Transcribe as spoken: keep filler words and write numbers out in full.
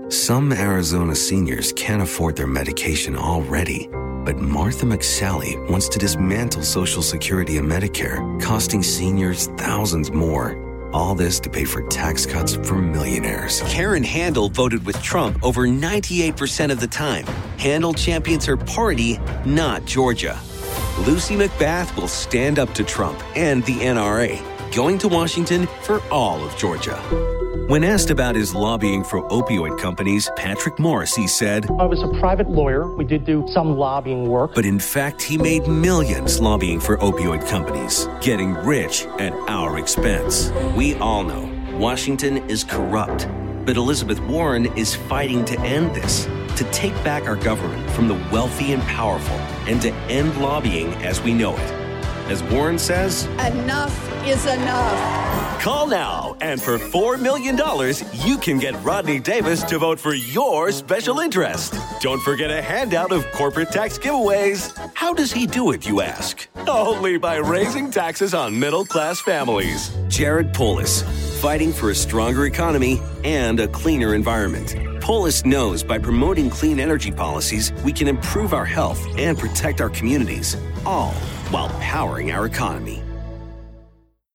Some Arizona seniors can't afford their medication already, but Martha McSally wants to dismantle Social Security and Medicare, costing seniors thousands more. All this to pay for tax cuts for millionaires. Karen Handel voted with Trump over ninety-eight percent of the time. Handel champions her party, not Georgia. Lucy McBath will stand up to Trump and the N R A, going to Washington for all of Georgia. When asked about his lobbying for opioid companies, Patrick Morrissey said, I was a private lawyer. We did do some lobbying work. But in fact, he made millions lobbying for opioid companies, getting rich at our expense. We all know Washington is corrupt, but Elizabeth Warren is fighting to end this, to take back our government from the wealthy and powerful, and to end lobbying as we know it. As Warren says, enough is enough. Call now, and for four million dollars, you can get Rodney Davis to vote for your special interest. Don't forget a handout of corporate tax giveaways. How does he do it, you ask? Only by raising taxes on middle-class families. Jared Polis, fighting for a stronger economy and a cleaner environment. Polis knows by promoting clean energy policies, we can improve our health and protect our communities, all while powering our economy.